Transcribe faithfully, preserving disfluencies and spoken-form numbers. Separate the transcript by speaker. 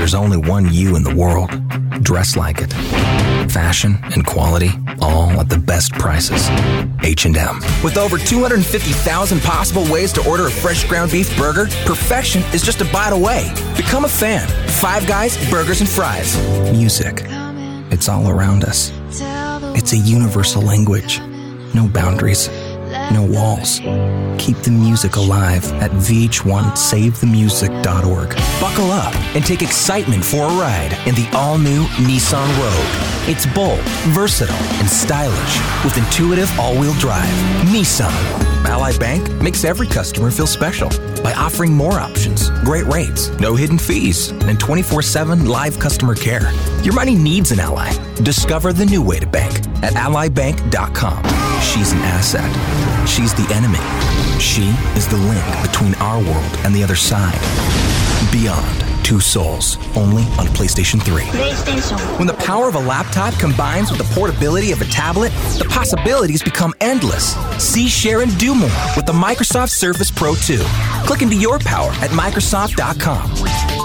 Speaker 1: there's only one you in the world. Dress like it. Fashion and quality, all at the best prices. H and M.
Speaker 2: With over two hundred fifty thousand possible ways to order a fresh ground beef burger, perfection is just a bite away. Become a fan. Five Guys Burgers and Fries.
Speaker 1: Music. It's all around us. It's a universal language. No boundaries. No walls. Keep the music alive at v h one save the music dot org.
Speaker 2: Buckle up and take excitement for a ride in the all-new Nissan Rogue. It's bold, versatile, and stylish with intuitive all-wheel drive. Nissan. Ally Bank makes every customer feel special by offering more options, great rates, no hidden fees, and twenty-four seven live customer care. Your money needs an ally. Discover the new way to bank at ally bank dot com. She's an asset. She's the enemy. She is the link between our world and the other side. Beyond Two Souls, only on PlayStation three.
Speaker 3: PlayStation.
Speaker 2: When the power of a laptop combines with the portability of a tablet, the possibilities become endless. See, share, and do more with the Microsoft Surface Pro two. Click into your power at microsoft dot com.